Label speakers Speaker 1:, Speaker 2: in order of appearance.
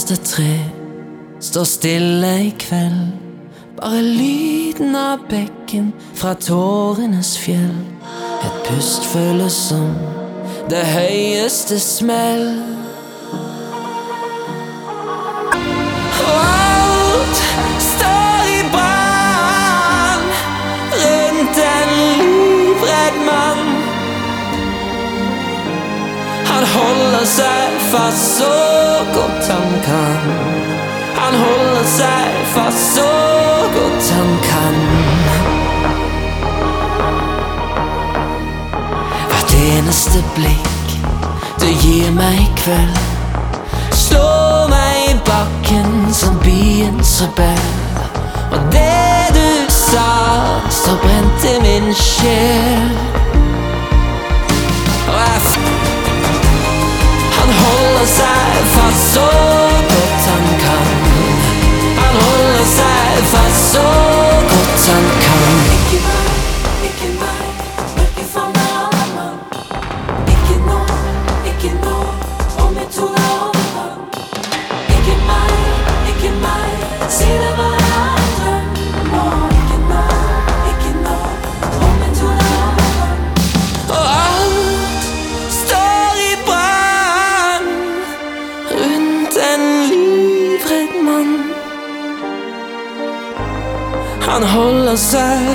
Speaker 1: eneste tre står stille i kveld. Bare lyden av bekken fra tårenes fjell. Et pust føles som det høyeste smell. Og alt står i brann rundt en livredd mann. Han holder seg fast så godt han kan. Han holder seg fast så godt han kan. Hvert eneste blikk du gir meg i kveld, slår meg i bakken som byens rebell. Og det du sa står brent i min sjel. Han holder seg fast så godt han kan. Han holder seg fast så godt han kan. Ikke meg, hverken for meg eller mann. Ikke nå, om jeg tror jeg overvann. Ikke meg, si det var jeg drømmer. Ikke nå, om jeg tror jeg overvann. Og alt står i brann rundt en livredd mann. Han holder seg